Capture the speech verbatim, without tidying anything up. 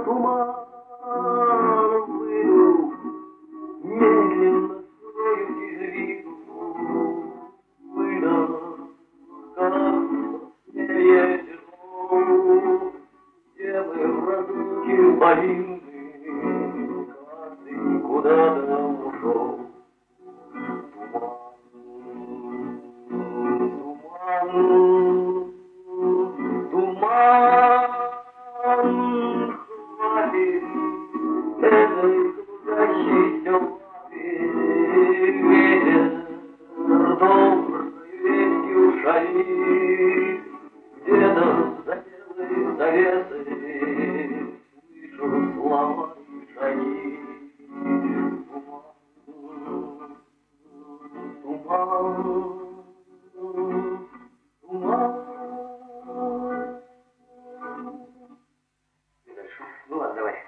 туманом выйду, медленно скроюсь из виду, выйду, как ветером, где мы в разлуке повинны, каждый куда-то ушел. Туман, хватит этой кружащейся лапы, ветер доброй вестью шалит, где-то за белой завесой слышу слова и шаги. Туман, туман. Ну ладно, давай.